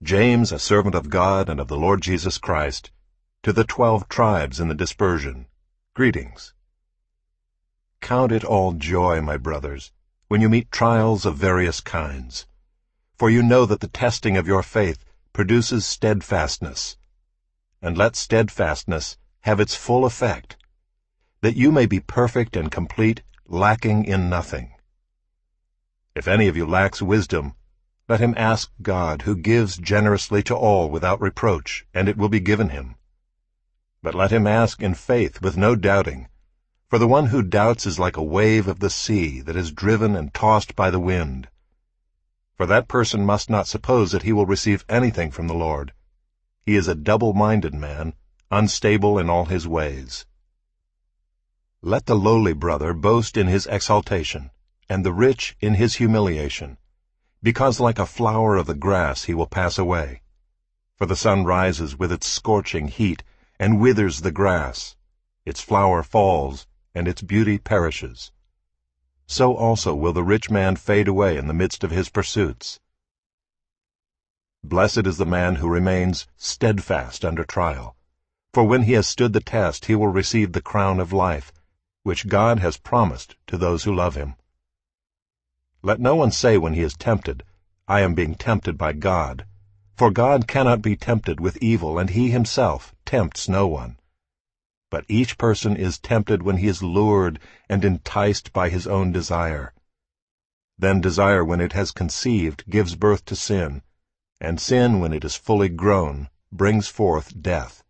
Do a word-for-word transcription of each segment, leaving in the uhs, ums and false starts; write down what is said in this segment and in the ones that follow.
James, a servant of God and of the Lord Jesus Christ, to the twelve tribes in the dispersion, greetings. Count it all joy, my brothers, when you meet trials of various kinds, for you know that the testing of your faith produces steadfastness. And let steadfastness have its full effect, that you may be perfect and complete, lacking in nothing. If any of you lacks wisdom, let him ask God, who gives generously to all without reproach, and it will be given him. But let him ask in faith with no doubting, for the one who doubts is like a wave of the sea that is driven and tossed by the wind. For that person must not suppose that he will receive anything from the Lord. He is a double-minded man, unstable in all his ways. Let the lowly brother boast in his exaltation, and the rich in his humiliation, because like a flower of the grass he will pass away. For the sun rises with its scorching heat, and withers the grass. Its flower falls, and its beauty perishes. So also will the rich man fade away in the midst of his pursuits. Blessed is the man who remains steadfast under trial, for when he has stood the test he will receive the crown of life, which God has promised to those who love him. Let no one say when he is tempted, I am being tempted by God. For God cannot be tempted with evil, and he himself tempts no one. But each person is tempted when he is lured and enticed by his own desire. Then desire, when it has conceived, gives birth to sin, and sin, when it is fully grown, brings forth death.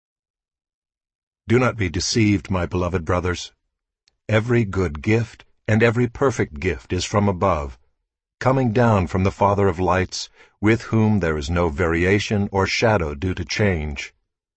Do not be deceived, my beloved brothers. Every good gift and every perfect gift is from above, coming down from the Father of lights, with whom there is no variation or shadow due to change.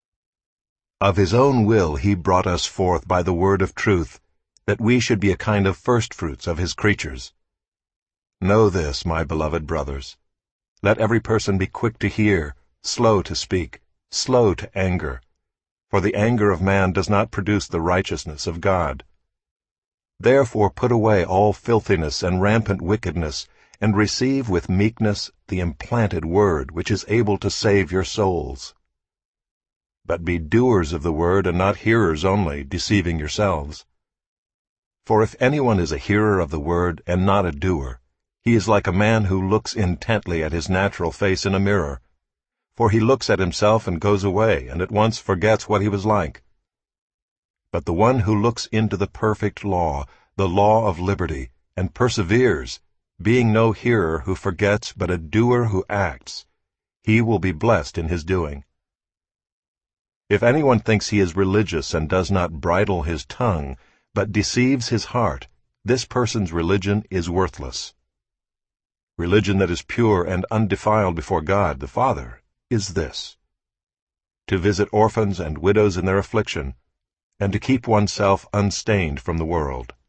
Of his own will he brought us forth by the word of truth, that we should be a kind of firstfruits of his creatures. Know this, my beloved brothers. Let every person be quick to hear, slow to speak, slow to anger, for the anger of man does not produce the righteousness of God. Therefore put away all filthiness and rampant wickedness, and receive with meekness the implanted word, which is able to save your souls. But be doers of the word, and not hearers only, deceiving yourselves. For if anyone is a hearer of the word, and not a doer, he is like a man who looks intently at his natural face in a mirror. For he looks at himself and goes away, and at once forgets what he was like. But the one who looks into the perfect law, the law of liberty, and perseveres, being no hearer who forgets, but a doer who acts, he will be blessed in his doing. If anyone thinks he is religious and does not bridle his tongue, but deceives his heart, this person's religion is worthless. Religion that is pure and undefiled before God the Father is this: to visit orphans and widows in their affliction, and to keep oneself unstained from the world.